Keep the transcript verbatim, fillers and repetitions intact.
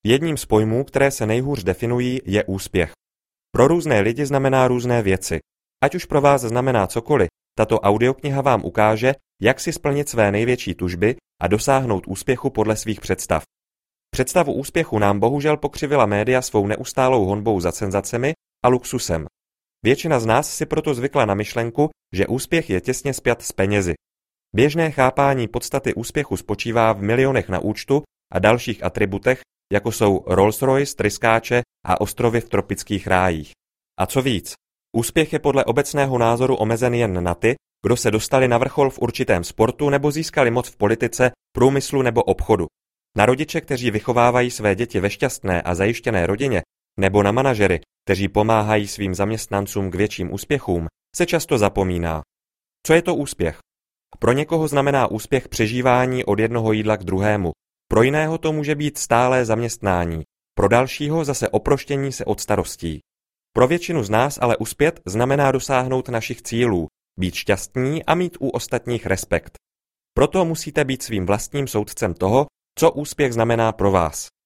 Jedním z pojmů, které se nejhůř definují, je úspěch. Pro různé lidi znamená různé věci. Ať už pro vás znamená cokoliv, tato audiokniha vám ukáže, jak si splnit své největší tužby a dosáhnout úspěchu podle svých představ. Představu úspěchu nám bohužel pokřivila média svou neustálou honbou za senzacemi a luxusem. Většina z nás si proto zvykla na myšlenku, že úspěch je těsně spjat s penězi. Běžné chápání podstaty úspěchu spočívá v milionech na účtu a dalších atributech, jako jsou Rolls-Royce, tryskáče a ostrovy v tropických rájích. A co víc, úspěch je podle obecného názoru omezen jen na ty, kdo se dostali na vrchol v určitém sportu nebo získali moc v politice, průmyslu nebo obchodu. Na rodiče, kteří vychovávají své děti ve šťastné a zajištěné rodině, nebo na manažery, kteří pomáhají svým zaměstnancům k větším úspěchům, se často zapomíná. Co je to úspěch? Pro někoho znamená úspěch přežívání od jednoho jídla k druhému, pro jiného to může být stálé zaměstnání, pro dalšího zase oproštění se od starostí. Pro většinu z nás ale uspět znamená dosáhnout našich cílů, být šťastní a mít u ostatních respekt. Proto musíte být svým vlastním soudcem toho, co úspěch znamená pro vás.